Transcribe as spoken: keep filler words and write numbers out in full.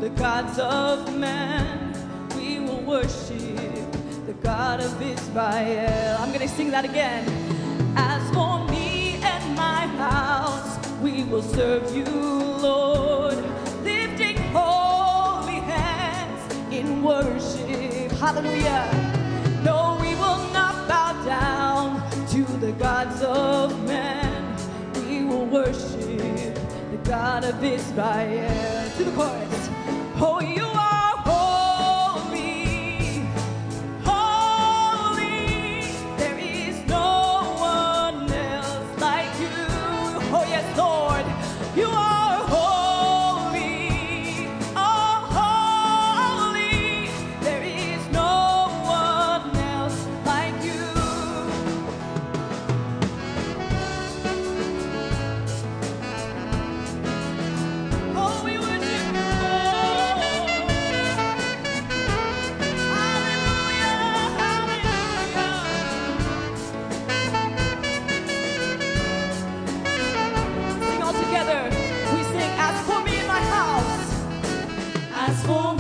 the gods of man. We will worship the God of Israel. I'm going to sing that again. As for me and my house, we will serve you, Lord, lifting holy hands in worship. Hallelujah. No, we will not bow down to the gods of man. We will worship the God of Israel. To the chorus. Oh, you are holy, holy. There is no one else like you. Oh, yes, Lord. You are holy, oh, holy. There is no one else like you. Oh, we worship you, Lord. Hallelujah, hallelujah. Sing all together. We sing, as for me and my house. As for